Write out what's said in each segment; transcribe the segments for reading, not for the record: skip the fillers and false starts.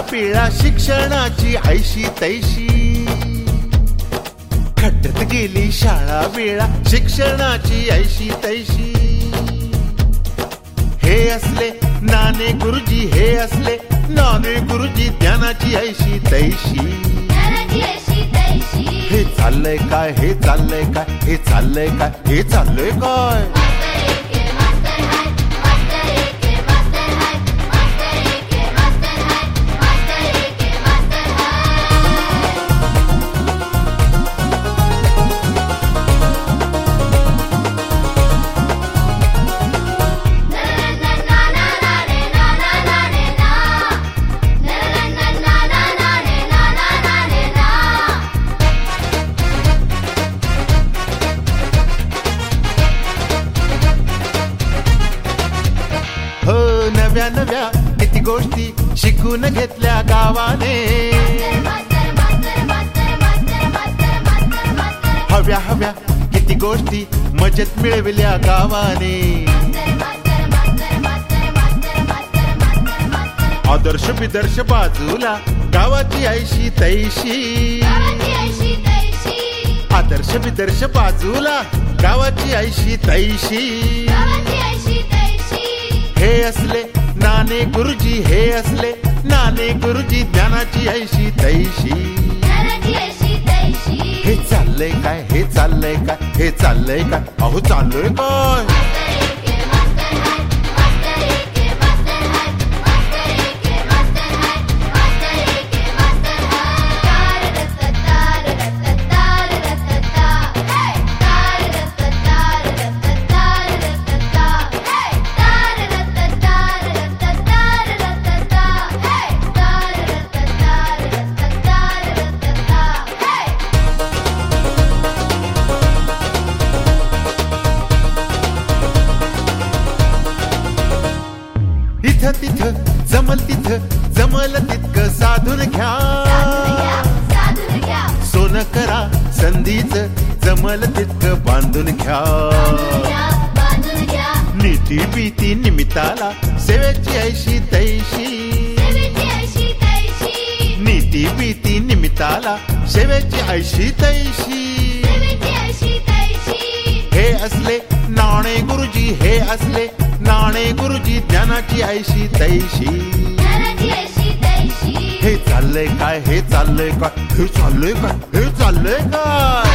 पिळा शिक्षणाची ऐशी तैशी. खड्ड्यात गेली शाळा वेळा शिक्षणाची ऐशी तैशी. हे असले नाने गुरुजी, हे असले नाने गुरुजी, ज्ञानाची ऐशी तैशी. हे चाललंय काय, हे चाललंय काय, हे चाललंय काय, हे चाललंय काय. नव्या नव्या किती गोष्टी शिकून घेतल्या गावाने. हव्या हव्या किती गोष्टी मजेत मिळविल्या गावाने. आदर्श बिदर्श बाजूला गावाची ऐशी तैशी. आदर्श बिदर्श बाजूला गावाची ऐशी तैशी. हे असले नाने गुरुजी, हे असले नाने गुरुजी, ज्ञानाची ऐशी तैशी. हे चाललंय काय, हे चाललंय काय, हे चाललंय काय, अहो चाललंय काय. इथं तिथं जमल तिथं जमल तितकं साधून घ्या. सोनं करा संधीच जमल तितकं बांधून घ्या. नीती भीती निमित्ताला सेवेची ऐशी तैशी. नीती भीती निमित्ताला सेवेची ऐशी तैशी. हे असले नाणे गुरुजी, हे असले नाणे गुरुजी, ज्ञानाची ऐशी तैशी. हे चाललंय काय, हे चाललंय काय, हे चाललंय काय, हे चाललंय काय.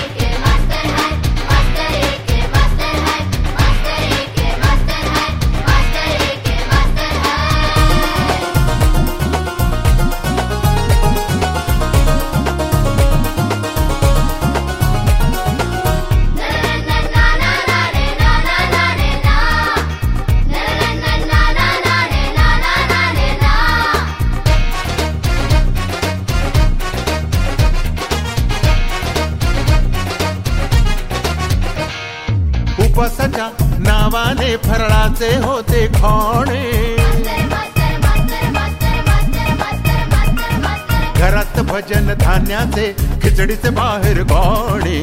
उपवासाच्या नावाने फराळाचे होते खाणे. घरात भजन धान्याचे खिचडीचे बाहेर गाणे.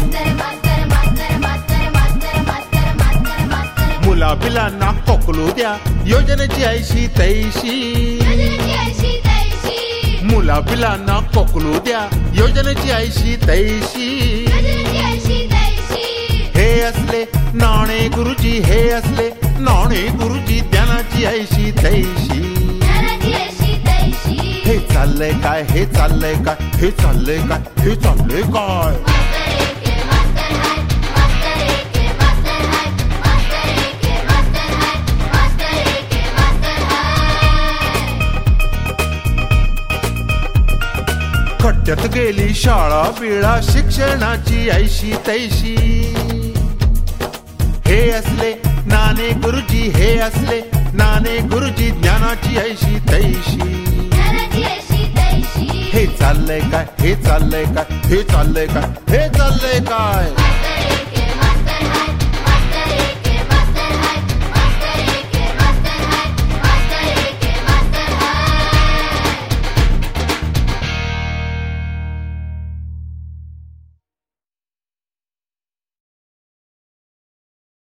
मुला बिलांना कोकलू द्या योजनेची ऐशी तैशी. मुला बिलांना कोकलू द्या योजनेची ऐशी तैशी. हे असले नाणे गुरुजी, हे असले नाणे गुरुजी, ज्ञानाची ऐशी तैशी. हे चाललंय काय, हे चाललंय काय, हे चाललंय काय, हे चाललंय काय. खड्ड्यात गेली शाळा बिळा शिक्षणाची ऐशी तैशी. हे असले नाने गुरुजी, हे असले नाने गुरुजी, ज्ञानाची ऐशी तैशी. हे चाललंय काय, हे चाललंय काय, हे चाललंय काय, हे चाललंय काय.